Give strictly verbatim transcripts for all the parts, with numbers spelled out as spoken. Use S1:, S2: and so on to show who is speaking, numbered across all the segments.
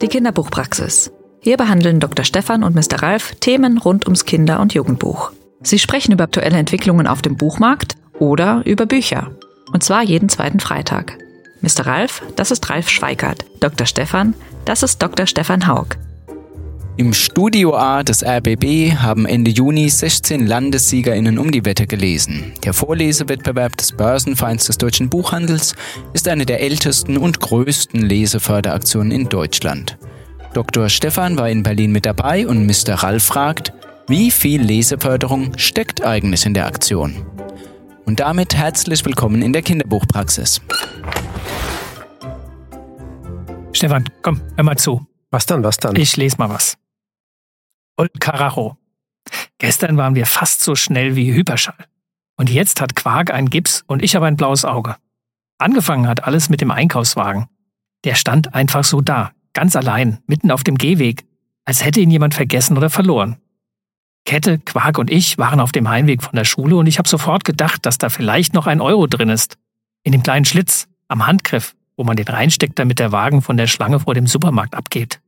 S1: die Kinderbuchpraxis. Hier behandeln Doktor Stefan und Mister Ralf Themen rund ums Kinder- und Jugendbuch. Sie sprechen über aktuelle Entwicklungen auf dem Buchmarkt oder über Bücher. Und zwar jeden zweiten Freitag. Mister Ralf, das ist Ralf Schweikart. Doktor Stefan, das ist Doktor Stefan Haug.
S2: Im Studio A des R B B haben Ende Juni sechzehn LandessiegerInnen um die Wette gelesen. Der Vorlesewettbewerb des Börsenvereins des deutschen Buchhandels ist eine der ältesten und größten Leseförderaktionen in Deutschland. Doktor Stefan war in Berlin mit dabei und Mister Ralf fragt, wie viel Leseförderung steckt eigentlich in der Aktion? Und damit herzlich willkommen in der Kinderbuchpraxis.
S3: Stefan, komm, hör mal zu.
S4: Was dann, was dann?
S3: Ich lese mal was. Und Karacho. Gestern waren wir fast so schnell wie Hyperschall. Und jetzt hat Quark einen Gips und ich habe ein blaues Auge. Angefangen hat alles mit dem Einkaufswagen. Der stand einfach so da, ganz allein, mitten auf dem Gehweg, als hätte ihn jemand vergessen oder verloren. Kette, Quark und ich waren auf dem Heimweg von der Schule und ich habe sofort gedacht, dass da vielleicht noch ein Euro drin ist. In dem kleinen Schlitz, am Handgriff, wo man den reinsteckt, damit der Wagen von der Schlange vor dem Supermarkt abgeht.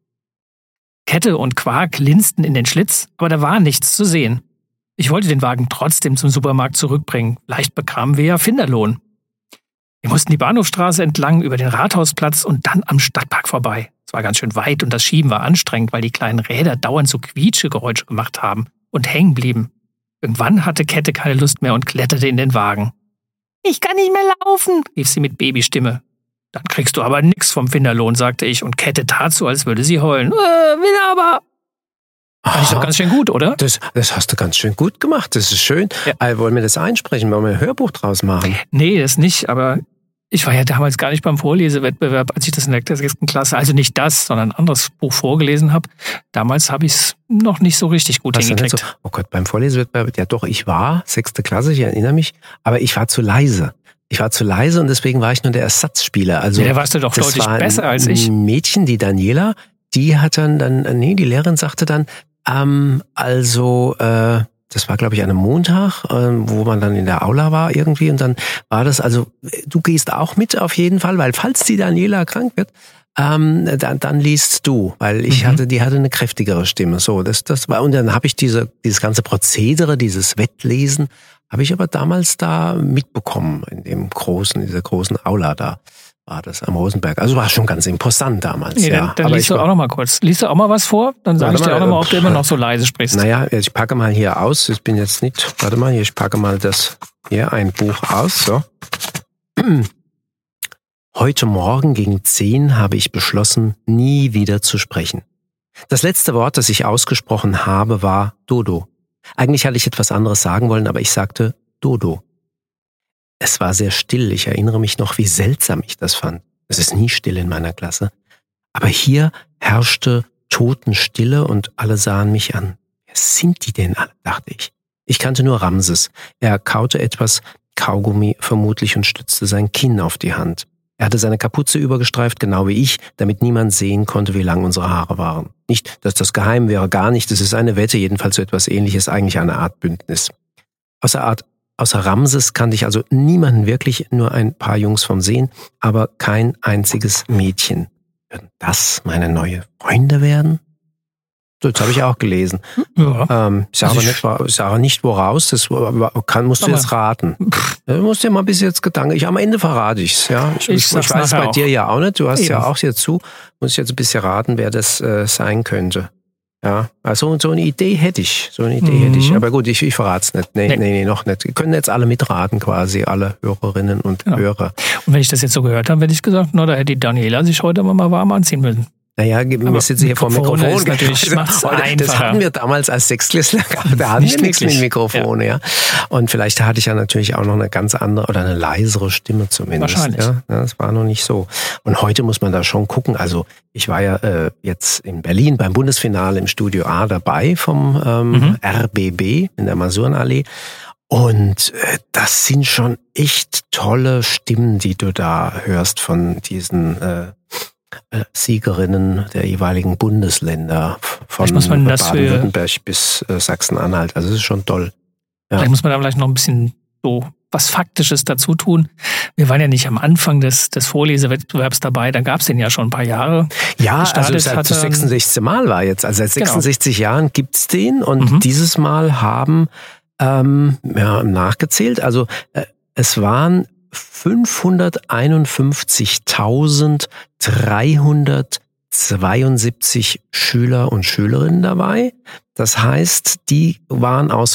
S3: Kette und Quark linsten in den Schlitz, aber da war nichts zu sehen. Ich wollte den Wagen trotzdem zum Supermarkt zurückbringen. Vielleicht bekamen wir ja Finderlohn. Wir mussten die Bahnhofstraße entlang über den Rathausplatz und dann am Stadtpark vorbei. Es war ganz schön weit und das Schieben war anstrengend, weil die kleinen Räder dauernd so Quietschegeräusche gemacht haben und hängen blieben. Irgendwann hatte Kette keine Lust mehr und kletterte in den Wagen. »Ich kann nicht mehr laufen«, rief sie mit Babystimme. »Dann kriegst du aber nix vom Finderlohn«, sagte ich, und Kette tat so, als würde sie heulen. Äh, will aber. Fand ich doch ganz schön gut, oder?
S4: Das, das hast du ganz schön gut gemacht, das ist schön. Ja. Also wollen wir das einsprechen, wollen wir ein Hörbuch draus machen?
S3: Nee, das nicht, aber ich war ja damals gar nicht beim Vorlesewettbewerb, als ich das in der sechsten Klasse, also nicht das, sondern ein anderes Buch vorgelesen habe. Damals habe ich es noch nicht so richtig gut
S4: Was
S3: hingekriegt.
S4: So, oh Gott, beim Vorlesewettbewerb, ja doch, ich war, sechste Klasse, ich erinnere mich, aber ich war zu leise. Ich war zu leise und deswegen war ich nur der Ersatzspieler. Also,
S3: ja, da warst du doch deutlich besser als ich.
S4: Ein Mädchen, die Daniela, die hat dann, dann nee, die Lehrerin sagte dann, ähm, also, äh, das war, glaube ich, an einem Montag, äh, wo man dann in der Aula war irgendwie und dann war das, also, du gehst auch mit auf jeden Fall, weil falls die Daniela krank wird, ähm, dann, dann liest du, weil ich mhm. hatte, die hatte eine kräftigere Stimme, so, das, das war, und dann habe ich diese, dieses ganze Prozedere, dieses Wettlesen, habe ich aber damals da mitbekommen, in dem großen, dieser großen Aula da war das am Rosenberg. Also war schon ganz imposant damals.
S3: Nee,
S4: ja.
S3: Dann, dann liest du auch noch mal kurz. Liest du auch mal was vor? Dann sage ich dir auch noch mal, ob du immer noch so leise sprichst.
S4: Naja, ich packe mal hier aus. Ich bin jetzt nicht, warte mal, hier, ich packe mal das, hier ein Buch aus, so. Heute Morgen gegen zehn habe ich beschlossen, nie wieder zu sprechen. Das letzte Wort, das ich ausgesprochen habe, war Dodo. Eigentlich hatte ich etwas anderes sagen wollen, aber ich sagte Dodo. Es war sehr still. Ich erinnere mich noch, wie seltsam ich das fand. Es ist nie still in meiner Klasse. Aber hier herrschte Totenstille und alle sahen mich an. Wer sind die denn alle, dachte ich. Ich kannte nur Ramses. Er kaute etwas Kaugummi vermutlich und stützte sein Kinn auf die Hand. Er hatte seine Kapuze übergestreift, genau wie ich, damit niemand sehen konnte, wie lang unsere Haare waren. Nicht, dass das geheim wäre, gar nicht. Es ist eine Wette, jedenfalls so etwas Ähnliches, eigentlich eine Art Bündnis. Außer, Art, außer Ramses kannte ich also niemanden wirklich, nur ein paar Jungs vom Sehen, aber kein einziges Mädchen. Würden das meine neue Freunde werden? So, jetzt habe ich auch gelesen. Ja. Ähm, ich sage also aber nicht, sage nicht woraus, das kann, musst du jetzt raten. Du musst dir mal bis jetzt Gedanken, ich, am Ende verrate ich's, ja. Ich, ich, ich weiß bei auch. dir ja auch nicht, du hast Eben. ja auch hier zu, muss ich jetzt ein bisschen raten, wer das äh, sein könnte. Ja, also so eine Idee hätte ich, so eine Idee mhm. hätte ich, aber gut, ich, ich verrate es nicht, nee, nee, nee, nee, noch nicht. Wir können jetzt alle mitraten quasi, alle Hörerinnen und ja. Hörer.
S3: Und wenn ich das jetzt so gehört habe, hätte ich gesagt, na, da hätte die Daniela sich heute mal warm anziehen müssen.
S4: Naja, wir sitzen hier vor dem Mikrofon.
S3: Natürlich macht's
S4: das hatten wir damals als Sechsklässler gehabt. Da hatten wir nichts mit Mikrofon, ja. ja. Und vielleicht hatte ich ja natürlich auch noch eine ganz andere oder eine leisere Stimme zumindest.
S3: Wahrscheinlich.
S4: Ja, das war noch nicht so. Und heute muss man da schon gucken. Also ich war ja äh, jetzt in Berlin beim Bundesfinale im Studio A dabei vom ähm, mhm. R B B in der Masurenallee. Und äh, das sind schon echt tolle Stimmen, die du da hörst von diesen äh, Siegerinnen der jeweiligen Bundesländer von Baden-Württemberg bis äh, Sachsen-Anhalt. Also es ist schon toll.
S3: Ja. Vielleicht muss man da vielleicht noch ein bisschen so was Faktisches dazu tun. Wir waren ja nicht am Anfang des, des Vorlesewettbewerbs dabei, dann gab es den ja schon ein paar Jahre.
S4: Ja,
S3: Gestartet
S4: also seit das sechsundsechzigste Mal war jetzt. Also seit sechsundsechzig genau. Jahren gibt's den und mhm. dieses Mal haben, ähm, ja, nachgezählt, also äh, es waren fünfhunderteinundfünfzigtausenddreihundertzweiundsiebzig Schüler und Schülerinnen dabei. Das heißt, die waren aus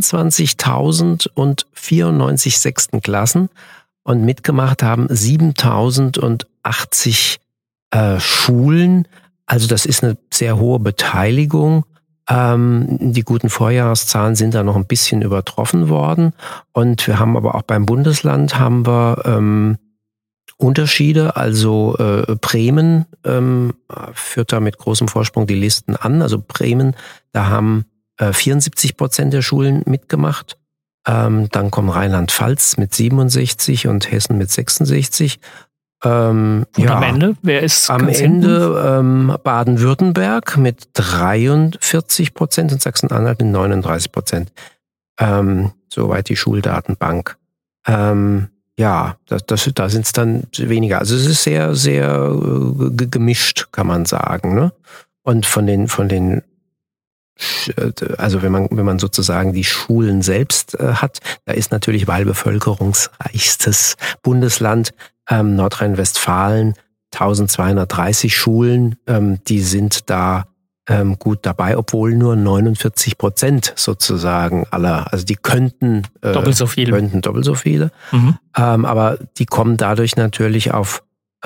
S4: fünfundzwanzigtausendvierundneunzig sechsten Klassen und mitgemacht haben siebentausendachtzig äh, Schulen. Also das ist eine sehr hohe Beteiligung. Ähm, die guten Vorjahreszahlen sind da noch ein bisschen übertroffen worden. Und wir haben aber auch beim Bundesland haben wir ähm, Unterschiede. Also äh, Bremen ähm, führt da mit großem Vorsprung die Listen an. Also Bremen, da haben äh, vierundsiebzig Prozent der Schulen mitgemacht. Ähm, dann kommt Rheinland-Pfalz mit siebenundsechzig und Hessen mit sechsundsechzig. Ähm,
S3: und
S4: ja,
S3: am Ende, wer ist
S4: am Ende ähm, Baden-Württemberg mit dreiundvierzig Prozent und Sachsen-Anhalt mit neununddreißig Prozent. Ähm, soweit die Schuldatenbank. Ähm, ja, das, das, da sind es dann weniger. Also es ist sehr, sehr äh, gemischt, kann man sagen. Ne? Und von den, von den also wenn man wenn man sozusagen die Schulen selbst äh, hat, da ist natürlich wahlbevölkerungsreichstes Bundesland ähm, Nordrhein-Westfalen, eintausendzweihundertdreißig Schulen, ähm, die sind da ähm, gut dabei, obwohl nur neunundvierzig Prozent sozusagen aller, also die könnten äh,
S3: doppelt so viele,
S4: könnten doppelt so viele, mhm. ähm, aber die kommen dadurch natürlich auf äh,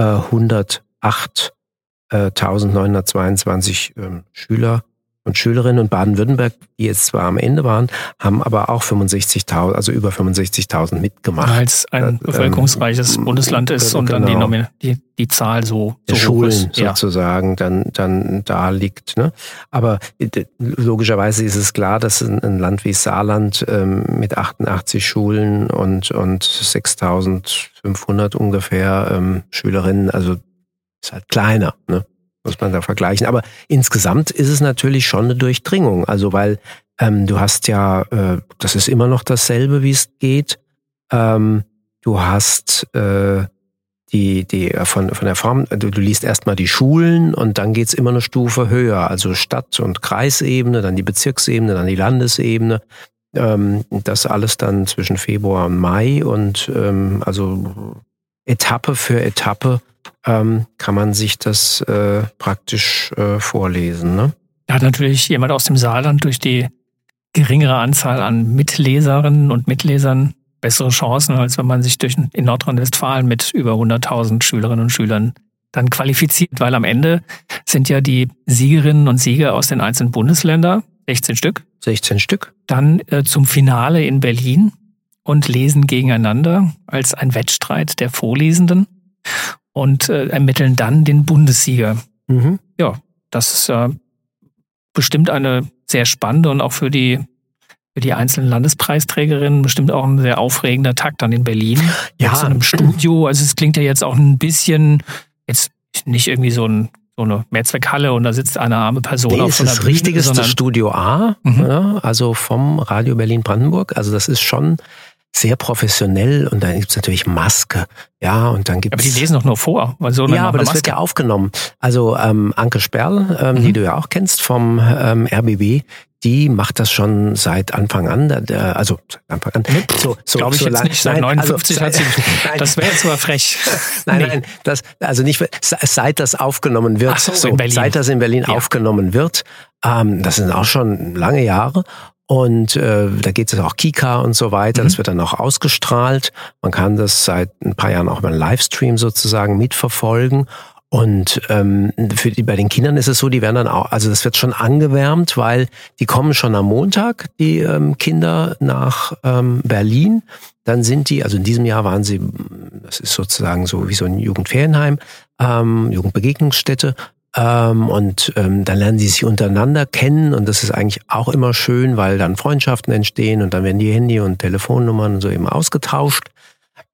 S4: hundertachttausendneunhundertzweiundzwanzig ähm, Schüler und Schülerinnen, und Baden-Württemberg, die jetzt zwar am Ende waren, haben aber auch fünfundsechzigtausend, also über fünfundsechzigtausend mitgemacht.
S3: Weil es ein äh, bevölkerungsreiches ähm, Bundesland ist und genau. dann die, die, die Zahl so, so
S4: Schulen
S3: hoch ist.
S4: sozusagen ja. dann, dann da liegt. Ne? Aber logischerweise ist es klar, dass ein, ein Land wie Saarland ähm, mit achtundachtzig Schulen und, und sechstausendfünfhundert ungefähr ähm, Schülerinnen, also ist halt kleiner, ne? Muss man da vergleichen. Aber insgesamt ist es natürlich schon eine Durchdringung. Also weil ähm, du hast ja, äh, das ist immer noch dasselbe, wie es geht. Ähm, du hast äh, die, die von, von der Form, du, du liest erstmal die Schulen und dann geht's immer eine Stufe höher. Also Stadt- und Kreisebene, dann die Bezirksebene, dann die Landesebene. Ähm, das alles dann zwischen Februar und Mai und ähm, also Etappe für Etappe Ähm, kann man sich das äh, praktisch äh, vorlesen. Ne?
S3: Da hat natürlich jemand aus dem Saarland durch die geringere Anzahl an Mitleserinnen und Mitlesern bessere Chancen, als wenn man sich durch in Nordrhein-Westfalen mit über hunderttausend Schülerinnen und Schülern dann qualifiziert, weil am Ende sind ja die Siegerinnen und Sieger aus den einzelnen Bundesländern, sechzehn Stück.
S4: sechzehn Stück.
S3: Dann äh, zum Finale in Berlin und lesen gegeneinander als ein Wettstreit der Vorlesenden. Und äh, ermitteln dann den Bundessieger. Mhm. Ja, das ist ja bestimmt eine sehr spannende und auch für die für die einzelnen Landespreisträgerinnen bestimmt auch ein sehr aufregender Tag dann in Berlin.
S4: Ja.
S3: Mit so einem Studio. Also es klingt ja jetzt auch ein bisschen, jetzt nicht irgendwie so, ein, so eine Mehrzweckhalle und da sitzt eine arme Person
S4: nee,
S3: auf so einer
S4: das
S3: Bühne.
S4: Richtige ist das
S3: sondern
S4: Studio A,
S3: Mhm.
S4: ja, also vom Radio Berlin-Brandenburg. Also das ist schon sehr professionell und dann gibt's natürlich Maske, ja, und dann gibt's...
S3: Aber die lesen doch nur vor. Also
S4: ja, aber das Maske. Wird ja aufgenommen. Also ähm, Anke Sperl, ähm, mhm. die du ja auch kennst vom ähm, R B B, die macht das schon seit Anfang an, äh, also seit Anfang an.
S3: So, so, Glaube ich so jetzt lang, nicht, seit nein, neunundfünfzig also, hat sie, nein, das wäre jetzt aber frech.
S4: Nein,
S3: nee.
S4: nein, das, also nicht, seit das aufgenommen wird,
S3: Ach so,
S4: so,
S3: in Berlin.
S4: seit das in Berlin ja. aufgenommen wird, ähm, das sind auch schon lange Jahre. Und äh, da geht es auch Kika und so weiter. Mhm. Das wird dann auch ausgestrahlt. Man kann das seit ein paar Jahren auch über einen Livestream sozusagen mitverfolgen. Und ähm, für die, bei den Kindern ist es so, die werden dann auch, also das wird schon angewärmt, weil die kommen schon am Montag, die ähm, Kinder nach ähm, Berlin. Dann sind die, also in diesem Jahr waren sie, das ist sozusagen so wie so ein Jugendferienheim, ähm, Jugendbegegnungsstätte. Ähm, und ähm, dann lernen die sich untereinander kennen und das ist eigentlich auch immer schön, weil dann Freundschaften entstehen und dann werden die Handy- und Telefonnummern und so eben ausgetauscht.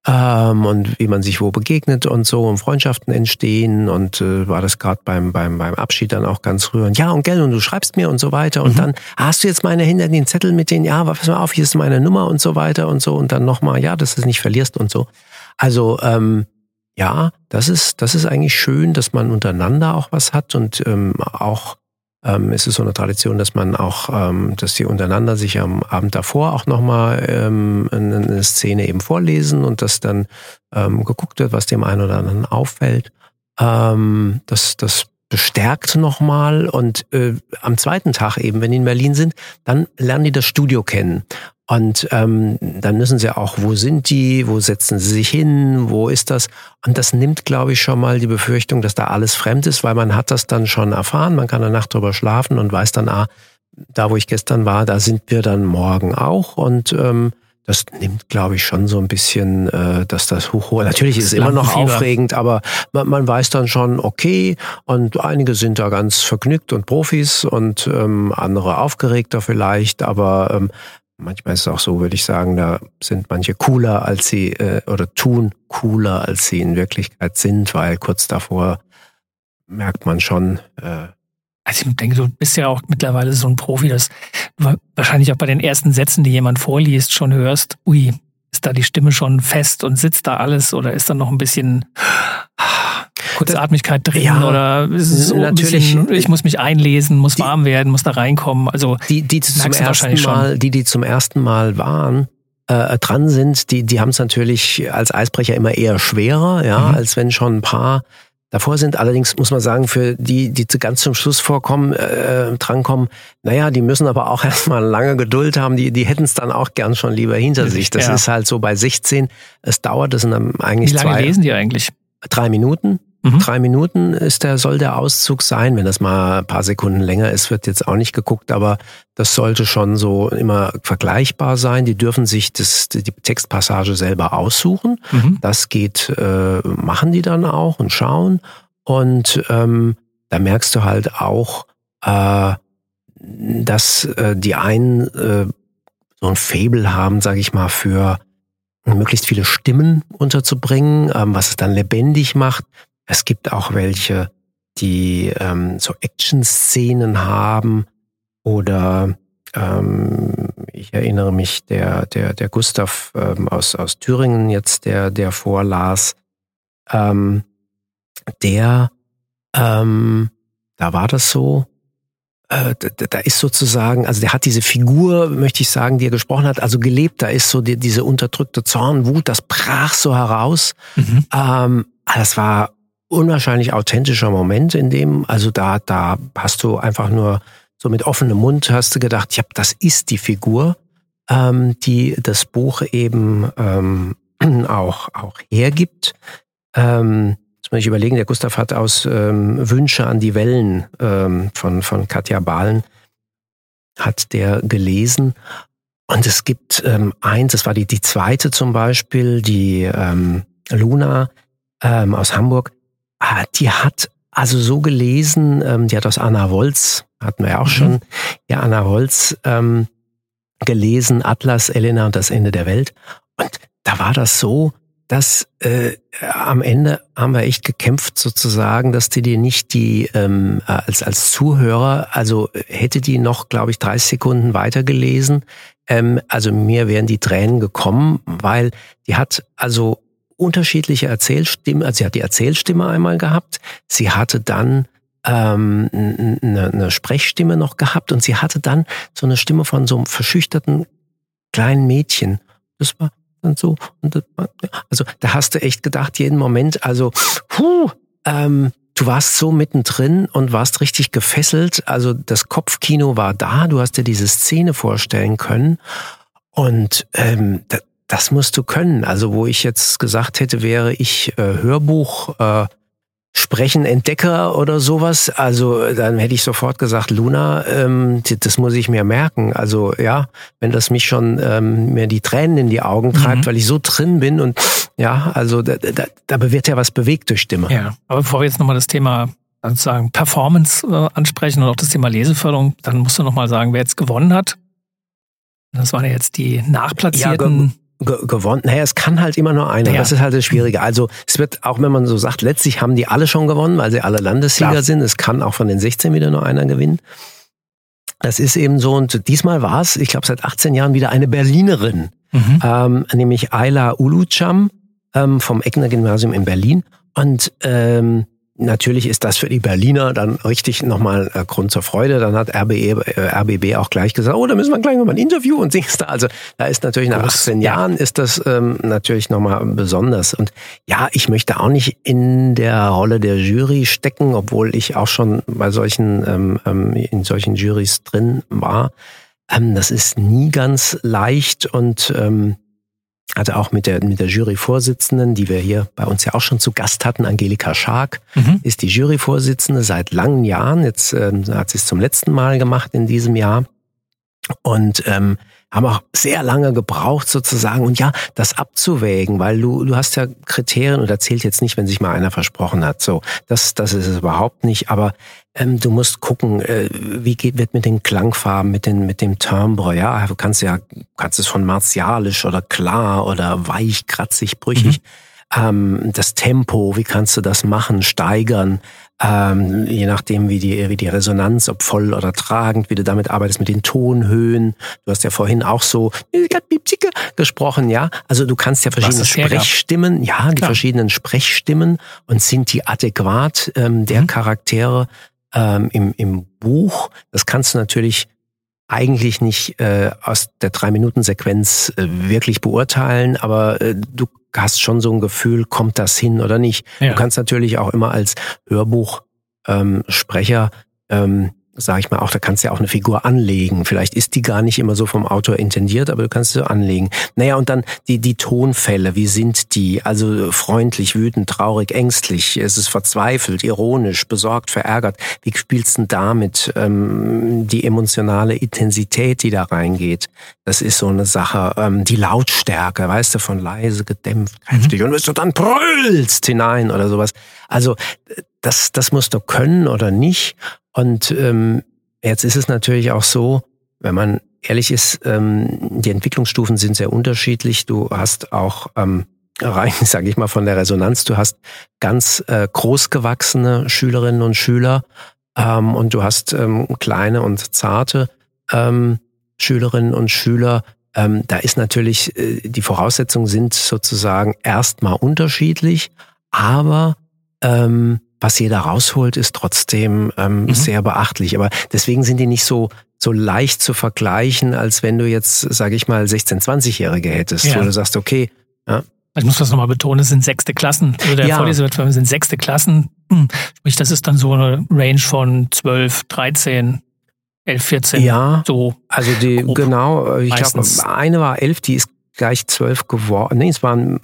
S4: ähm, und wie man sich wo begegnet und so und Freundschaften entstehen und äh, war das gerade beim beim beim Abschied dann auch ganz rührend. Ja und gell und du schreibst mir und so weiter und mhm. dann hast du jetzt meine hinter den Zettel mit denen, ja, pass mal auf, hier ist meine Nummer und so weiter und so und dann nochmal, ja, dass du es nicht verlierst und so. Also ähm, ja, das ist das ist eigentlich schön, dass man untereinander auch was hat und ähm, auch ähm, es ist so eine Tradition, dass man auch, ähm, dass die untereinander sich am Abend davor auch nochmal ähm, eine, eine Szene eben vorlesen und dass dann ähm, geguckt wird, was dem einen oder anderen auffällt. Ähm, das das bestärkt nochmal und äh, am zweiten Tag eben, wenn die in Berlin sind, dann lernen die das Studio kennen. Und ähm, dann müssen sie auch, wo sind die, wo setzen sie sich hin, wo ist das? Und das nimmt, glaube ich, schon mal die Befürchtung, dass da alles fremd ist, weil man hat das dann schon erfahren, man kann eine Nacht drüber schlafen und weiß dann, ah, da wo ich gestern war, da sind wir dann morgen auch. Und ähm, das nimmt, glaube ich, schon so ein bisschen, äh, dass das hoch, natürlich ist es immer noch aufregend, aber man, man weiß dann schon, okay, und einige sind da ganz vergnügt und Profis und ähm, andere aufgeregter vielleicht, aber ähm, manchmal ist es auch so, würde ich sagen, da sind manche cooler, als sie, äh, oder tun cooler, als sie in Wirklichkeit sind, weil kurz davor merkt man schon. Äh,
S3: also ich denke, du bist ja auch mittlerweile so ein Profi, dass du wahrscheinlich auch bei den ersten Sätzen, die jemand vorliest, schon hörst, ui, ist da die Stimme schon fest und sitzt da alles oder ist da noch ein bisschen Kurzatmigkeit drin ja, oder ist es so natürlich, ein bisschen, ich muss mich einlesen, muss die, warm werden, muss da reinkommen. Also
S4: die, die zum ersten Mal, die, die zum ersten Mal waren, äh, dran sind, die, die haben es natürlich als Eisbrecher immer eher schwerer, ja, mhm. als wenn schon ein paar davor sind. Allerdings muss man sagen, für die, die ganz zum Schluss vorkommen, äh, drankommen, naja, die müssen aber auch erstmal lange Geduld haben, die, die hätten es dann auch gern schon lieber hinter sich. Das ja. ist halt so bei sechzehn, es dauert, das sind dann eigentlich zwei.
S3: Wie lange
S4: zwei,
S3: lesen die eigentlich?
S4: Drei Minuten. Mhm. Drei Minuten ist der, soll der Auszug sein. Wenn das mal ein paar Sekunden länger ist, wird jetzt auch nicht geguckt, aber das sollte schon so immer vergleichbar sein. Die dürfen sich das, die Textpassage selber aussuchen. Mhm. Das geht, äh, machen die dann auch und schauen. Und ähm, da merkst du halt auch, äh, dass äh, die einen äh, so ein Faible haben, sage ich mal, für möglichst viele Stimmen unterzubringen, ähm, was es dann lebendig macht. Es gibt auch welche, die ähm, so Action-Szenen haben oder ähm, ich erinnere mich, der der der Gustav ähm, aus aus Thüringen jetzt, der der vorlas, ähm, der ähm, da war das so, äh, da, da ist sozusagen, also der hat diese Figur, möchte ich sagen, die er gesprochen hat, also gelebt. Da ist so die, diese unterdrückte Zorn, Wut, das brach so heraus. Mhm. Ähm, das war unwahrscheinlich authentischer Moment in dem, also da, da hast du einfach nur so mit offenem Mund hast du gedacht, ja, das ist die Figur, ähm, die das Buch eben ähm, auch, auch hergibt. Ähm, jetzt muss ich überlegen, der Gustav hat aus ähm, Wünsche an die Wellen ähm, von, von Katja Bahlen, hat der gelesen. Und es gibt ähm, eins, das war die, die zweite zum Beispiel, die ähm, Luna ähm, aus Hamburg. Die hat also so gelesen, ähm, die hat aus Anna Wolz, hatten wir ja auch mhm. schon, ja, Anna Wolz ähm, gelesen, Atlas, Elena und das Ende der Welt. Und da war das so, dass äh, am Ende haben wir echt gekämpft sozusagen, dass die dir nicht die, ähm, als als Zuhörer, also hätte die noch, glaube ich, dreißig Sekunden weitergelesen, ähm, also mir wären die Tränen gekommen, weil die hat also unterschiedliche Erzählstimmen, also sie hat die Erzählstimme einmal gehabt, sie hatte dann ähm, eine, eine Sprechstimme noch gehabt und sie hatte dann so eine Stimme von so einem verschüchterten kleinen Mädchen. Das war dann so, und das war, also da hast du echt gedacht, jeden Moment, also puh, ähm, du warst so mittendrin und warst richtig gefesselt, also das Kopfkino war da, du hast dir diese Szene vorstellen können und ähm, das, Das musst du können. Also wo ich jetzt gesagt hätte, wäre ich äh, Hörbuch, äh, Sprechen, Entdecker oder sowas. Also dann hätte ich sofort gesagt, Luna, ähm, das muss ich mir merken. Also ja, wenn das mich schon ähm, mir die Tränen in die Augen treibt, mhm. weil ich so drin bin und ja, also da, da, da wird ja was bewegt durch Stimme.
S3: Ja, aber bevor wir jetzt nochmal das Thema sozusagen Performance äh, ansprechen und auch das Thema Leseförderung, dann musst du nochmal sagen, wer jetzt gewonnen hat. Das waren ja jetzt die nachplatzierten...
S4: Ja, Ge- gewonnen. Naja, es kann halt immer nur einer. Ja. Das ist halt das Schwierige. Also es wird, auch wenn man so sagt, letztlich haben die alle schon gewonnen, weil sie alle Landessieger Klar. sind. Es kann auch von den sechzehn wieder nur einer gewinnen. Das ist eben so. Und diesmal war es, ich glaube, seit achtzehn Jahren wieder eine Berlinerin. Mhm. Ähm, nämlich Ayla Ulucam ähm, vom Eckner Gymnasium in Berlin. Und ähm, natürlich ist das für die Berliner dann richtig nochmal äh, Grund zur Freude. Dann hat R B E, äh, R B B auch gleich gesagt, oh, da müssen wir gleich nochmal ein Interview und singst da. Also da ist natürlich nach achtzehn Jahren ist das ähm, natürlich nochmal besonders. Und ja, ich möchte auch nicht in der Rolle der Jury stecken, obwohl ich auch schon bei solchen ähm, ähm, in solchen Jurys drin war. Ähm, das ist nie ganz leicht und ähm, also auch mit der mit der Juryvorsitzenden, die wir hier bei uns ja auch schon zu Gast hatten, Angelika Schark, mhm. ist die Juryvorsitzende seit langen Jahren. Jetzt äh, hat sie es zum letzten Mal gemacht in diesem Jahr und ähm, haben auch sehr lange gebraucht sozusagen und ja, das abzuwägen, weil du du hast ja Kriterien und da zählt jetzt nicht, wenn sich mal einer versprochen hat. So, das das ist es überhaupt nicht. Aber ähm, du musst gucken, äh, wie geht wird mit den Klangfarben, mit den mit dem Timbre. Ja, du kannst ja kannst es von martialisch oder klar oder weich, kratzig, brüchig. Mhm. Ähm, das Tempo, wie kannst du das machen, steigern? Ähm, je nachdem, wie die, wie die Resonanz, ob voll oder tragend, wie du damit arbeitest mit den Tonhöhen. Du hast ja vorhin auch so gesprochen, ja. Also du kannst ja verschiedene Sprechstimmen, ja, die Klar. verschiedenen Sprechstimmen und sind die adäquat ähm, der mhm. Charaktere ähm, im, im Buch. Das kannst du natürlich eigentlich nicht äh, aus der drei-Minuten-Sequenz äh, wirklich beurteilen, aber äh, du hast schon so ein Gefühl, kommt das hin oder nicht. Ja. Du kannst natürlich auch immer als Hörbuchsprecher, ähm, sag ich mal auch, da kannst du ja auch eine Figur anlegen. Vielleicht ist die gar nicht immer so vom Autor intendiert, aber du kannst sie anlegen. Naja, und dann die die Tonfälle, wie sind die? Also freundlich, wütend, traurig, ängstlich, es ist verzweifelt, ironisch, besorgt, verärgert. Wie spielst du denn damit ähm, die emotionale Intensität, die da reingeht? Das ist so eine Sache. Ähm, die Lautstärke, weißt du, von leise, gedämpft, kräftig mhm. und bis du dann brüllst hinein oder sowas. Also das das musst du können oder nicht. Und ähm, jetzt ist es natürlich auch so, wenn man ehrlich ist, ähm, die Entwicklungsstufen sind sehr unterschiedlich. Du hast auch ähm, rein, sage ich mal, von der Resonanz, du hast ganz äh, großgewachsene Schülerinnen und Schüler ähm, und du hast ähm, kleine und zarte ähm, Schülerinnen und Schüler. Ähm, da ist natürlich, äh, die Voraussetzungen sind sozusagen erstmal unterschiedlich, aber ähm, was jeder rausholt, ist trotzdem ähm, mhm. sehr beachtlich. Aber deswegen sind die nicht so so leicht zu vergleichen, als wenn du jetzt, sage ich mal, sechzehn-, zwanzigjährige hättest, ja. wo du sagst, okay. Ja.
S3: Ich muss das nochmal betonen, es sind sechste Klassen. Also der ja. Vorlesewettbewerb sind sechste Klassen. Sprich, das ist dann so eine Range von zwölf, dreizehn, elf, vierzehn.
S4: Ja,
S3: so
S4: also die grob. Genau, ich glaube, eine war elf, die ist gleich zwölf geworden. Nee, es waren...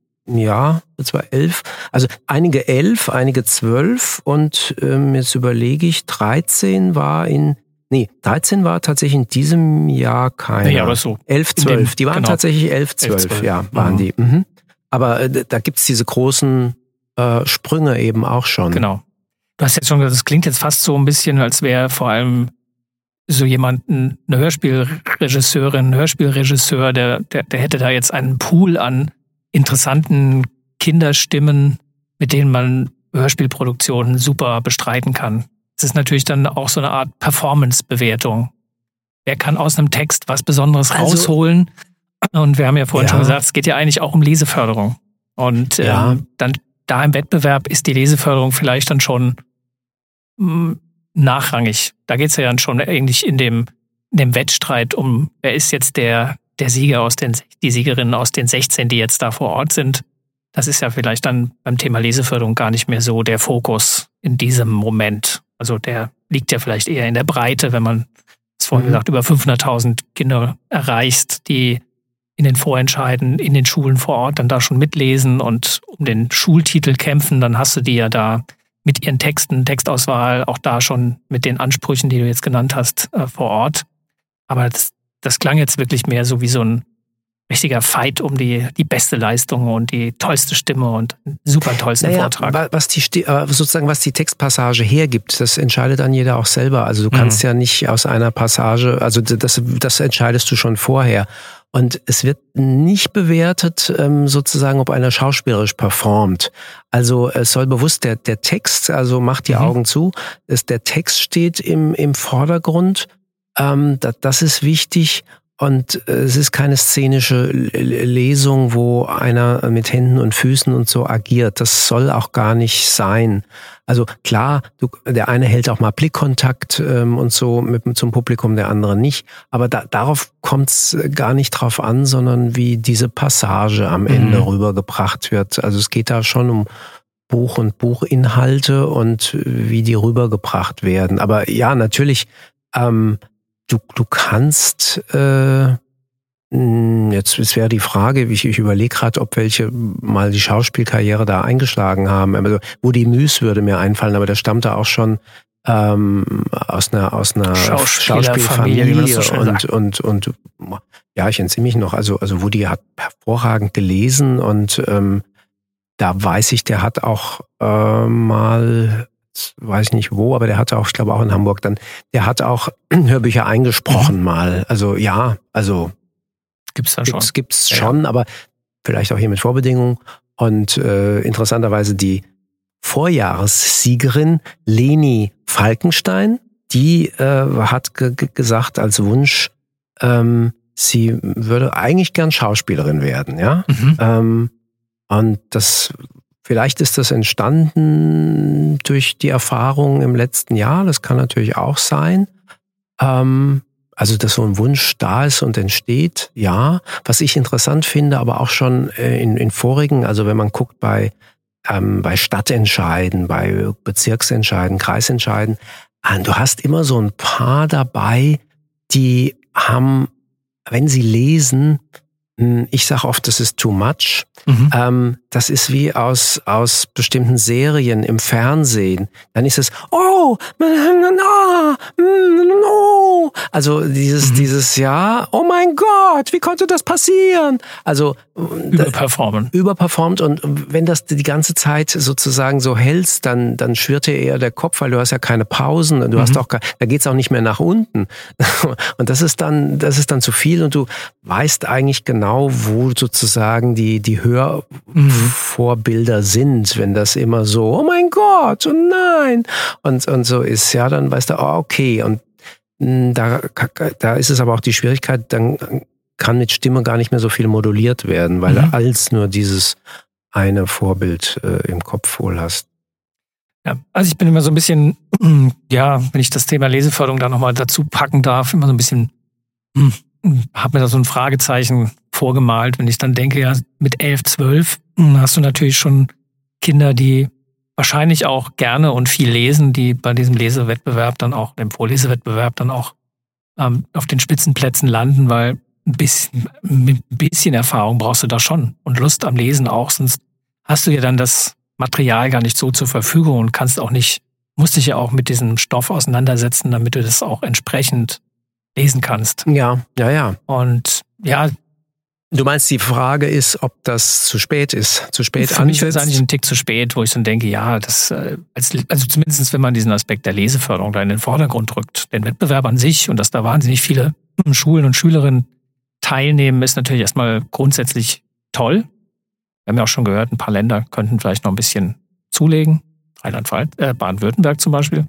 S4: Ja, das war elf. Also einige elf, einige zwölf und ähm, jetzt überlege ich, dreizehn war in, nee, dreizehn war tatsächlich in diesem Jahr keiner.
S3: Ja, aber so.
S4: elf, zwölf, die waren genau. tatsächlich elf, zwölf, ja, waren mhm. die. Mhm. Aber äh, da gibt's diese großen äh, Sprünge eben auch schon.
S3: Genau. Du hast jetzt schon gesagt, das klingt jetzt fast so ein bisschen, als wäre vor allem so jemand, eine Hörspielregisseurin, ein Hörspielregisseur, der, der, der hätte da jetzt einen Pool an interessanten Kinderstimmen, mit denen man Hörspielproduktionen super bestreiten kann. Es ist natürlich dann auch so eine Art Performance-Bewertung. Wer kann aus einem Text was Besonderes also, rausholen? Und wir haben ja vorhin ja. schon gesagt, es geht ja eigentlich auch um Leseförderung. Und ja. ähm, dann da im Wettbewerb ist die Leseförderung vielleicht dann schon mh, nachrangig. Da geht es ja dann schon eigentlich in dem, in dem Wettstreit um, wer ist jetzt der der Sieger aus den, die Siegerinnen aus den sechzehn, die jetzt da vor Ort sind. Das ist ja vielleicht dann beim Thema Leseförderung gar nicht mehr so der Fokus in diesem Moment. Also der liegt ja vielleicht eher in der Breite, wenn man, das vorhin mhm. gesagt, über fünfhunderttausend Kinder erreicht, die in den Vorentscheiden, in den Schulen vor Ort dann da schon mitlesen und um den Schultitel kämpfen, dann hast du die ja da mit ihren Texten, Textauswahl, auch da schon mit den Ansprüchen, die du jetzt genannt hast, äh, vor Ort. Aber das Das klang jetzt wirklich mehr so wie so ein richtiger Fight um die, die beste Leistung und die tollste Stimme und super tollsten naja, Vortrag.
S4: Was die, sozusagen, was die Textpassage hergibt, das entscheidet dann jeder auch selber. Also du kannst mhm. ja nicht aus einer Passage, also das, das entscheidest du schon vorher. Und es wird nicht bewertet, ähm, sozusagen, ob einer schauspielerisch performt. Also es soll bewusst der der Text, also macht die mhm. Augen zu, dass der Text steht im im Vordergrund. Ähm, das, das ist wichtig. Und es ist keine szenische Lesung, wo einer mit Händen und Füßen und so agiert. Das soll auch gar nicht sein. Also klar, du, der eine hält auch mal Blickkontakt ähm, und so mit zum Publikum, der andere nicht. Aber da, darauf kommt es gar nicht drauf an, sondern wie diese Passage am Ende mhm. rübergebracht wird. Also es geht da schon um Buch und Buchinhalte und wie die rübergebracht werden. Aber ja, natürlich, ähm, Du, du kannst, äh, jetzt, jetzt wäre die Frage, ich, ich überlege gerade, ob welche mal die Schauspielkarriere da eingeschlagen haben. Also Woody Müß würde mir einfallen, aber der stammte auch schon ähm, aus einer aus einer Schauspielfamilie wie man das so schön sagt. und und und ja, ich entsinne mich noch. Also also Woody hat hervorragend gelesen und ähm, da weiß ich, der hat auch äh, mal weiß ich nicht wo, aber der hatte auch, ich glaube auch in Hamburg dann, der hat auch Hörbücher eingesprochen mhm. mal. Also ja, also
S3: gibt's dann schon.
S4: Gibt's, gibt's schon, ja. aber vielleicht auch hier mit Vorbedingungen. Und äh, interessanterweise die Vorjahressiegerin Leni Falkenstein, die äh, hat ge- ge- gesagt als Wunsch, ähm, sie würde eigentlich gern Schauspielerin werden, ja. Mhm. Ähm, und das Vielleicht ist das entstanden durch die Erfahrung im letzten Jahr. Das kann natürlich auch sein. Ähm, also, dass so ein Wunsch da ist und entsteht, ja. Was ich interessant finde, aber auch schon in, in vorigen, also wenn man guckt bei, ähm, bei Stadtentscheiden, bei Bezirksentscheiden, Kreisentscheiden, äh, du hast immer so ein paar dabei, die haben, wenn sie lesen, ich sage oft, das ist too much. Mhm. Ähm, das ist wie aus aus bestimmten Serien im Fernsehen. Dann ist es, oh, no, no. Also dieses, mhm. dieses, ja, oh mein Gott, wie konnte das passieren? Also
S3: überperformen.
S4: Überperformt und wenn das die ganze Zeit sozusagen so hältst, dann dann schwirrt dir eher der Kopf, weil du hast ja keine Pausen und du mhm. hast auch, da geht's auch nicht mehr nach unten. Und das ist dann, das ist dann zu viel und du weißt eigentlich genau, wo sozusagen die die Hörvorbilder mhm. sind, wenn das immer so, oh mein Gott, oh nein, und und so ist, ja, dann weißt du, oh, okay, und da da ist es aber auch die Schwierigkeit, dann kann mit Stimme gar nicht mehr so viel moduliert werden, weil mhm. du als nur dieses eine Vorbild äh, im Kopf wohl hast.
S3: Ja, also ich bin immer so ein bisschen, ja, wenn ich das Thema Leseförderung da nochmal dazu packen darf, immer so ein bisschen, habe mir da so ein Fragezeichen vorgemalt, wenn ich dann denke, ja, mit elf, zwölf hast du natürlich schon Kinder, die wahrscheinlich auch gerne und viel lesen, die bei diesem Lesewettbewerb dann auch, dem Vorlesewettbewerb dann auch ähm, auf den Spitzenplätzen landen, weil ein bisschen, mit ein bisschen Erfahrung brauchst du da schon und Lust am Lesen auch, sonst hast du ja dann das Material gar nicht so zur Verfügung und kannst auch nicht, musst dich ja auch mit diesem Stoff auseinandersetzen, damit du das auch entsprechend lesen kannst.
S4: Ja, ja, ja.
S3: Und ja.
S4: Du meinst, die Frage ist, ob das zu spät ist, zu spät
S3: Für mich ist es eigentlich ein Tick zu spät, wo ich dann denke, ja, das, als, also zumindest wenn man diesen Aspekt der Leseförderung da in den Vordergrund rückt, den Wettbewerb an sich und dass da wahnsinnig viele Schulen und Schülerinnen teilnehmen, ist natürlich erstmal grundsätzlich toll. Wir haben ja auch schon gehört, ein paar Länder könnten vielleicht noch ein bisschen zulegen. Rheinland-Pfalz, äh, Baden-Württemberg zum Beispiel.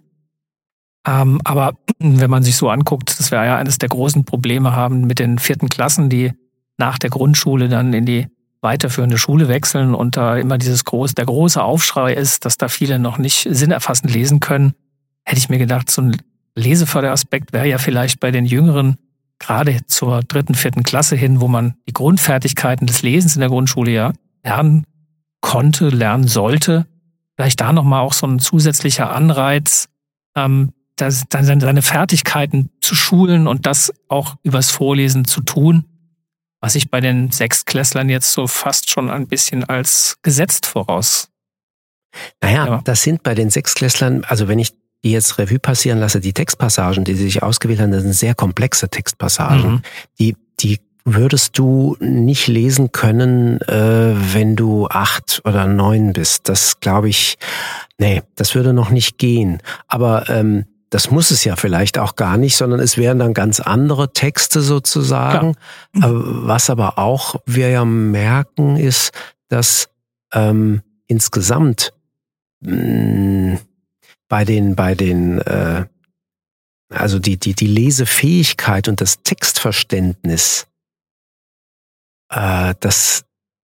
S3: Ähm, aber wenn man sich so anguckt, dass wir ja eines der großen Probleme haben mit den vierten Klassen, die nach der Grundschule dann in die weiterführende Schule wechseln und da immer dieses groß, der große Aufschrei ist, dass da viele noch nicht sinnerfassend lesen können, hätte ich mir gedacht, so ein Leseförderaspekt wäre ja vielleicht bei den Jüngeren gerade zur dritten, vierten Klasse hin, wo man die Grundfertigkeiten des Lesens in der Grundschule ja lernen konnte, lernen sollte, vielleicht da nochmal auch so ein zusätzlicher Anreiz, ähm, das, dann seine Fertigkeiten zu schulen und das auch übers Vorlesen zu tun, was ich bei den Sechstklässlern jetzt so fast schon ein bisschen als gesetzt voraus.
S4: Naja, ja. Das sind bei den Sechstklässlern, also wenn ich die jetzt Revue passieren lasse, die Textpassagen, die sie sich ausgewählt haben, das sind sehr komplexe Textpassagen. Mhm. Die, die würdest du nicht lesen können, äh, wenn du acht oder neun bist. Das glaube ich, nee, das würde noch nicht gehen. Aber ähm, das muss es ja vielleicht auch gar nicht, sondern es wären dann ganz andere Texte sozusagen. Klar. Was aber auch wir ja merken, ist, dass ähm, insgesamt mh, bei den, bei den, äh, also die, die, die Lesefähigkeit und das Textverständnis, äh, das,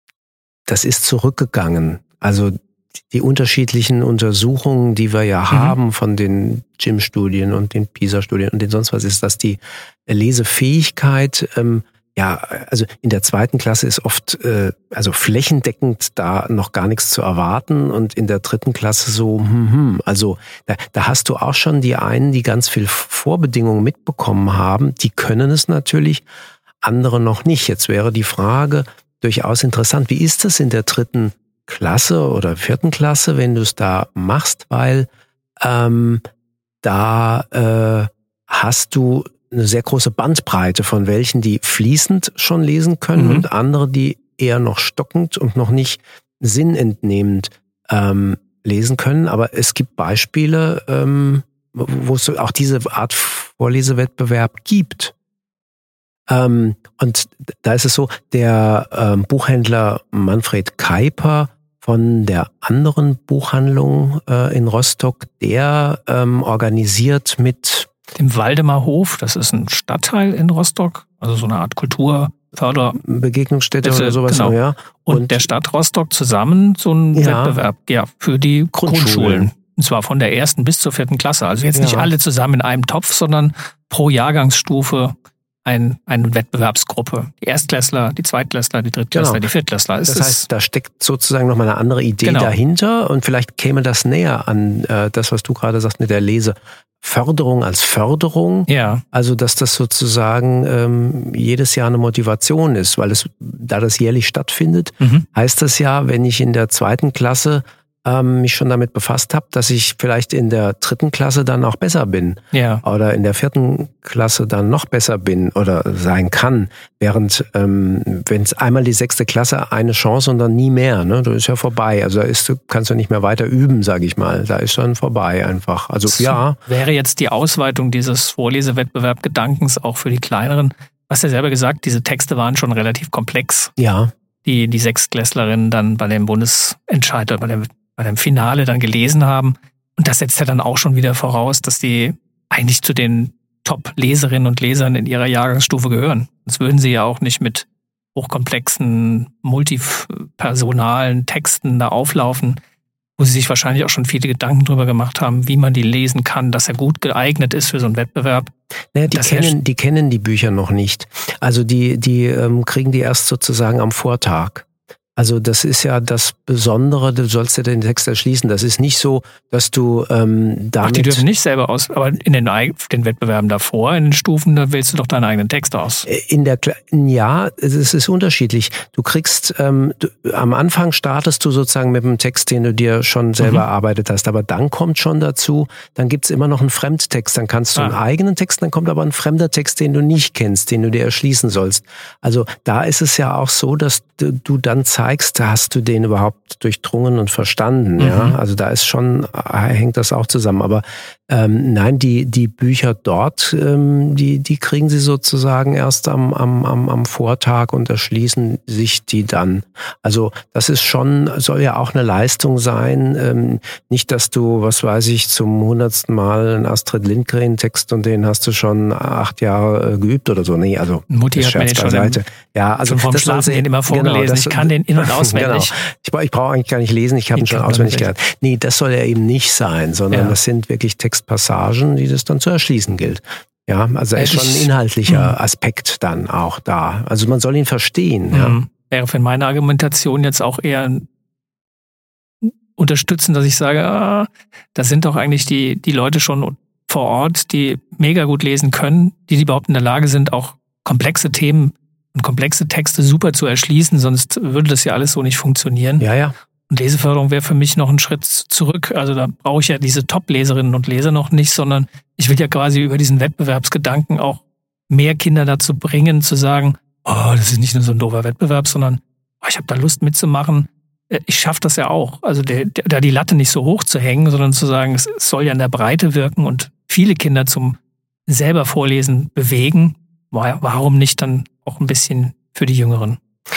S4: das ist zurückgegangen. Also die unterschiedlichen Untersuchungen, die wir ja mhm. haben von den J I M-Studien und den PISA-Studien und den sonst was, ist, dass die Lesefähigkeit, ähm, ja, also in der zweiten Klasse ist oft, äh, also flächendeckend da noch gar nichts zu erwarten und in der dritten Klasse so, hm, hm, also da, da hast du auch schon die einen, die ganz viel Vorbedingungen mitbekommen haben, die können es natürlich, andere noch nicht. Jetzt wäre die Frage durchaus interessant, wie ist das in der dritten Klasse oder vierten Klasse, wenn du es da machst, weil ähm, da äh, hast du eine sehr große Bandbreite von welchen, die fließend schon lesen können mhm. und andere, die eher noch stockend und noch nicht sinnentnehmend ähm, lesen können. Aber es gibt Beispiele, ähm, wo es auch diese Art Vorlesewettbewerb gibt. Ähm, und da ist es so, der ähm, Buchhändler Manfred Keiper von der anderen Buchhandlung äh, in Rostock, der ähm, organisiert mit
S3: dem Waldemarhof, das ist ein Stadtteil in Rostock, also so eine Art Kulturförder
S4: Begegnungsstätte oder sowas.
S3: Genau.
S4: Ja.
S3: Und, und der Stadt Rostock zusammen so ein ja, Wettbewerb ja, für die Grundschulen. Grundschulen. Und zwar von der ersten bis zur vierten Klasse. Also jetzt nicht ja. alle zusammen in einem Topf, sondern pro Jahrgangsstufe ein, eine Wettbewerbsgruppe. Die Erstklässler, die Zweitklässler, die Drittklässler, genau. die Viertklässler.
S4: Das heißt, da steckt sozusagen nochmal eine andere Idee genau. dahinter und vielleicht käme das näher an äh, das, was du gerade sagst mit der Leseförderung als Förderung.
S3: Ja.
S4: Also, dass das sozusagen ähm, jedes Jahr eine Motivation ist, weil es, da das jährlich stattfindet, mhm. heißt das ja, wenn ich in der zweiten Klasse ähm, mich schon damit befasst habe, dass ich vielleicht in der dritten Klasse dann auch besser bin.
S3: Ja.
S4: Oder in der vierten Klasse dann noch besser bin oder sein kann. Während, ähm, wenn es einmal die sechste Klasse eine Chance und dann nie mehr, ne, da ist ja vorbei. Also da ist, du kannst du nicht mehr weiter üben, sage ich mal. Da ist dann vorbei einfach. Also das ja.
S3: Wäre jetzt die Ausweitung dieses Vorlesewettbewerb-Gedankens auch für die Kleineren. Du hast ja selber gesagt, diese Texte waren schon relativ komplex.
S4: Ja.
S3: Die, die Sechstklässlerinnen dann bei dem Bundesentscheid oder bei dem bei dem Finale dann gelesen haben. Und das setzt ja dann auch schon wieder voraus, dass die eigentlich zu den Top-Leserinnen und Lesern in ihrer Jahrgangsstufe gehören. Sonst würden sie ja auch nicht mit hochkomplexen, multipersonalen Texten da auflaufen, wo sie sich wahrscheinlich auch schon viele Gedanken drüber gemacht haben, wie man die lesen kann, dass er gut geeignet ist für so einen Wettbewerb.
S4: Naja, die, kennen, die kennen die Bücher noch nicht. Also die, die ähm, kriegen die erst sozusagen am Vortag. Also das ist ja das Besondere, du sollst ja den Text erschließen. Das ist nicht so, dass du ähm, damit... Ach,
S3: die dürfen nicht selber aus, aber in den, den Wettbewerben davor, in den Stufen, da wählst du doch deinen eigenen Text aus.
S4: In der Ja, es ist unterschiedlich. Du kriegst, ähm, du, am Anfang startest du sozusagen mit einem Text, den du dir schon selber mhm. erarbeitet hast, aber dann kommt schon dazu, dann gibt's immer noch einen Fremdtext, dann kannst du ah. einen eigenen Text, dann kommt aber ein fremder Text, den du nicht kennst, den du dir erschließen sollst. Also da ist es ja auch so, dass du, du dann zeigst, hast du den überhaupt durchdrungen und verstanden, mhm. ja? Also da ist schon, hängt das auch zusammen. Aber ähm, nein, die die Bücher dort, ähm, die die kriegen sie sozusagen erst am am am am Vortag und erschließen sich die dann. Also das ist schon, soll ja auch eine Leistung sein. Ähm, nicht, dass du, was weiß ich, zum hundertsten Mal einen Astrid Lindgren-Text und den hast du schon acht Jahre äh, geübt oder so. Nee, also
S3: Mutti hat mir schon im,
S4: ja, also
S3: schon vom Schlafen den immer vorgelesen. Genau, das, ich kann den in- und auswendig.
S4: Genau. Ich, ich brauche eigentlich gar nicht lesen, ich habe ihn schon auswendig gelernt. Nee, das soll ja eben nicht sein, sondern ja. das sind wirklich Textpassagen, die das dann zu erschließen gilt. Ja, also er ist schon ein inhaltlicher Aspekt dann auch da. Also man soll ihn verstehen. Mhm. Ja.
S3: Wäre für meine Argumentation jetzt auch eher unterstützen, dass ich sage, ah, das sind doch eigentlich die, die Leute schon vor Ort, die mega gut lesen können, die, die überhaupt in der Lage sind, auch komplexe Themen und komplexe Texte super zu erschließen, sonst würde das ja alles so nicht funktionieren.
S4: Ja, ja.
S3: Und Leseförderung wäre für mich noch ein Schritt zurück. Also da brauche ich ja diese Top-Leserinnen und Leser noch nicht, sondern ich will ja quasi über diesen Wettbewerbsgedanken auch mehr Kinder dazu bringen, zu sagen, oh, das ist nicht nur so ein doofer Wettbewerb, sondern oh, ich habe da Lust mitzumachen. Ich schaffe das ja auch. Also der, der, da die Latte nicht so hoch zu hängen, sondern zu sagen, es soll ja in der Breite wirken und viele Kinder zum selber Vorlesen bewegen. Warum nicht dann auch ein bisschen für die Jüngeren?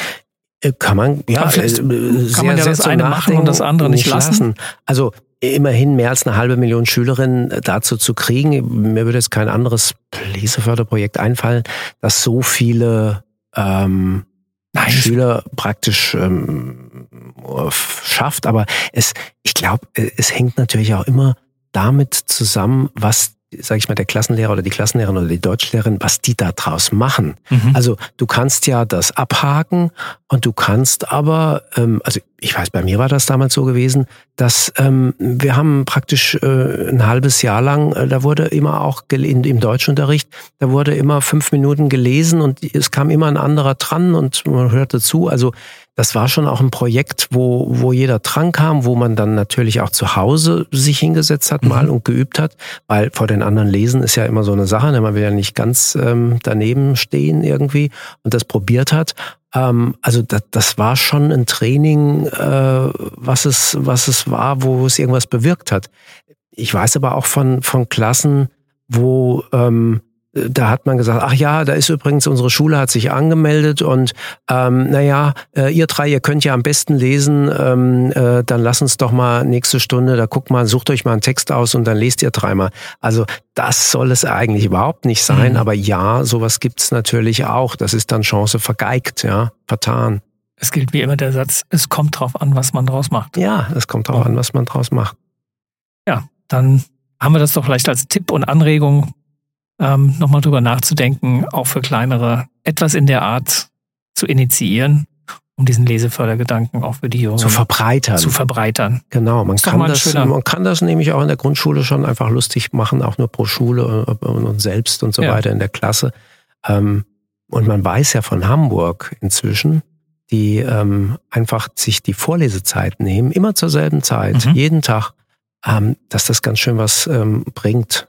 S4: Kann man, ja,
S3: kann
S4: sehr,
S3: man ja
S4: sehr
S3: das eine machen und das andere nicht lassen. lassen.
S4: Also immerhin mehr als eine halbe Million Schülerinnen dazu zu kriegen. Mir würde jetzt kein anderes Leseförderprojekt einfallen, das so viele ähm, Nein. Schüler praktisch ähm, schafft. Aber es, ich glaube, es hängt natürlich auch immer damit zusammen, was, sag ich mal, der Klassenlehrer oder die Klassenlehrerin oder die Deutschlehrerin, was die da draus machen. Mhm. Also du kannst ja das abhaken und du kannst aber, ähm, also ich weiß, bei mir war das damals so gewesen, dass ähm, wir haben praktisch äh, ein halbes Jahr lang, äh, da wurde immer auch in, im Deutschunterricht, da wurde immer fünf Minuten gelesen und es kam immer ein anderer dran und man hörte zu. Also das war schon auch ein Projekt, wo wo jeder dran kam, wo man dann natürlich auch zu Hause sich hingesetzt hat mal mhm. und geübt hat, weil vor den anderen lesen ist ja immer so eine Sache, ne? Man will ja nicht ganz ähm, daneben stehen irgendwie und das probiert hat. Ähm, also das, das war schon ein Training, äh, was es was es war, wo es irgendwas bewirkt hat. Ich weiß aber auch von von Klassen, wo ähm, da hat man gesagt, ach ja, da ist übrigens, unsere Schule hat sich angemeldet und ähm, naja, äh, ihr drei, ihr könnt ja am besten lesen, ähm, äh, dann lasst uns doch mal nächste Stunde, da guckt mal, sucht euch mal einen Text aus und dann lest ihr dreimal. Also das soll es eigentlich überhaupt nicht sein, mhm. aber ja, sowas gibt's natürlich auch. Das ist dann Chance vergeigt, ja, vertan.
S3: Es gilt wie immer der Satz, es kommt drauf an, was man draus macht.
S4: Ja, es kommt drauf oh. an, was man draus macht.
S3: Ja, dann haben wir das doch vielleicht als Tipp und Anregung, Ähm, nochmal drüber nachzudenken, auch für kleinere, etwas in der Art zu initiieren, um diesen Lesefördergedanken auch für die Jungen
S4: zu verbreitern.
S3: Zu verbreitern.
S4: Genau, man kann das, man kann das nämlich auch in der Grundschule schon einfach lustig machen, auch nur pro Schule und, und selbst und so ja. weiter in der Klasse. Ähm, und man weiß ja von Hamburg inzwischen, die ähm, einfach sich die Vorlesezeit nehmen, immer zur selben Zeit, mhm. jeden Tag, ähm, dass das ganz schön was ähm, bringt.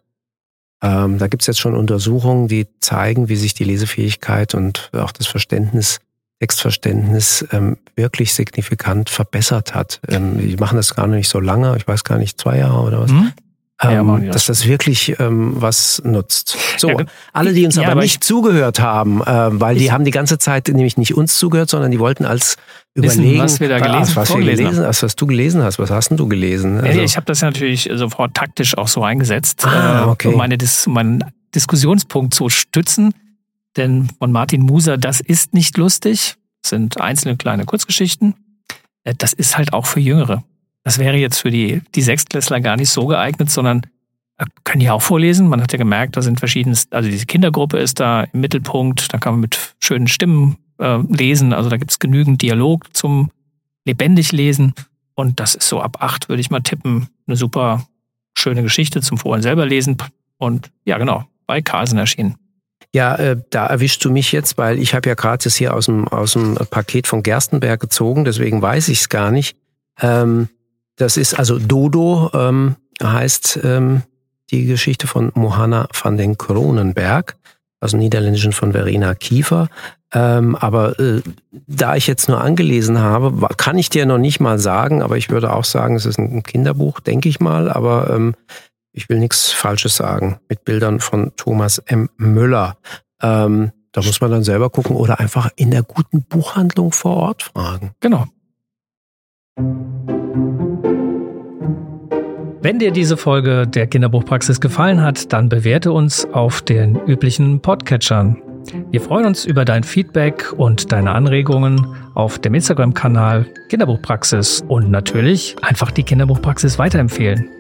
S4: Ähm, da gibt's jetzt schon Untersuchungen, die zeigen, wie sich die Lesefähigkeit und auch das Verständnis, Textverständnis ähm, wirklich signifikant verbessert hat. Ähm, die machen das gar nicht so lange, ich weiß gar nicht, zwei Jahre oder was. Mhm. Ähm, ja, dass das wirklich ähm, was nutzt. So, ja, alle, die uns ja, aber, aber nicht ich, zugehört haben, äh, weil ich, die haben die ganze Zeit nämlich nicht uns zugehört, sondern die wollten als
S3: wissen,
S4: überlegen,
S3: was wir da gelesen,
S4: was wir gelesen hast, was du gelesen hast. Was hast denn du gelesen?
S3: Also, ja, ich habe das ja natürlich sofort taktisch auch so eingesetzt, ah, okay. um meine Dis- meinen Diskussionspunkt zu stützen. Denn von Martin Muser, das ist nicht lustig, das sind einzelne kleine Kurzgeschichten. Das ist halt auch für Jüngere. Das wäre jetzt für die, die Sechstklässler gar nicht so geeignet, sondern können die auch vorlesen. Man hat ja gemerkt, da sind verschiedene, also diese Kindergruppe ist da im Mittelpunkt, da kann man mit schönen Stimmen äh, lesen, also da gibt es genügend Dialog zum lebendig lesen und das ist so ab acht, würde ich mal tippen, eine super schöne Geschichte zum vorhin selber lesen und ja genau, bei Carlsen erschienen.
S4: Ja, äh, da erwischst du mich jetzt, weil ich habe ja gerade das hier aus dem, aus dem Paket von Gerstenberg gezogen, deswegen weiß ich es gar nicht. Ähm, Das ist also Dodo, ähm, heißt ähm, die Geschichte von Mohanna van den Kronenberg, aus dem Niederländischen von Verena Kiefer. Ähm, aber äh, da ich jetzt nur angelesen habe, kann ich dir noch nicht mal sagen, aber ich würde auch sagen, es ist ein Kinderbuch, denke ich mal, aber ähm, ich will nichts Falsches sagen, mit Bildern von Thomas M. Müller. Ähm, da muss man dann selber gucken oder einfach in der guten Buchhandlung vor Ort fragen.
S3: Genau. Wenn dir diese Folge der Kinderbuchpraxis gefallen hat, dann bewerte uns auf den üblichen Podcatchern. Wir freuen uns über dein Feedback und deine Anregungen auf dem Instagram-Kanal Kinderbuchpraxis und natürlich einfach die Kinderbuchpraxis weiterempfehlen.